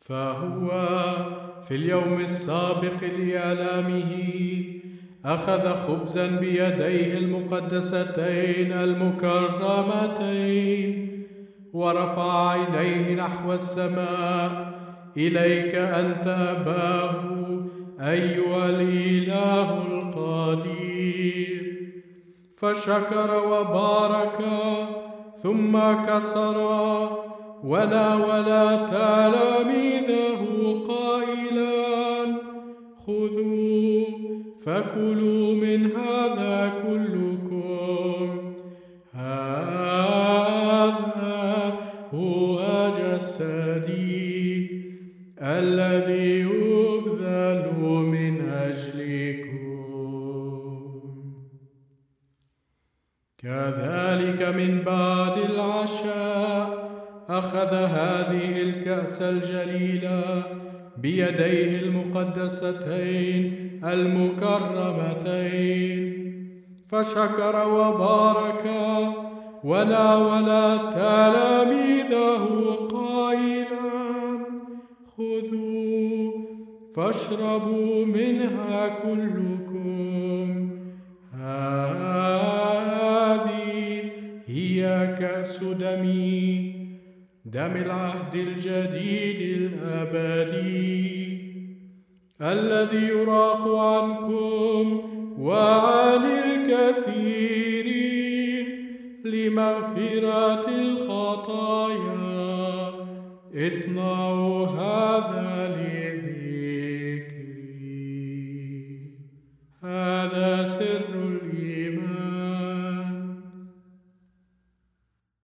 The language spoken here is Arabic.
فهو في اليوم السابق لآلامه أخذ خبزا بيديه المقدستين المكرمتين، ورفع عينيه نحو السماء: إليك أنت أباه أيها الإله القدير. فشكر وبارك، ثم كسر وناول تلاميذه قائلا: خذوا فكلوا من هذا كلكم، هذا هو جسدي الذي يبذل من أجلكم. كذلك من بعد العشاء أخذ هذه الكأس الجليلة بيديه المقدستين المكرمتين، فشكر وبارك وناول تلاميذه قائلا: خذوا فاشربوا منها كلكم، هذه هي كأس دمي، دم العهد الجديد الأبدي، الذي يراق عنكم وعن الكثيرين لمغفرة الخطايا. اصنعوا هذا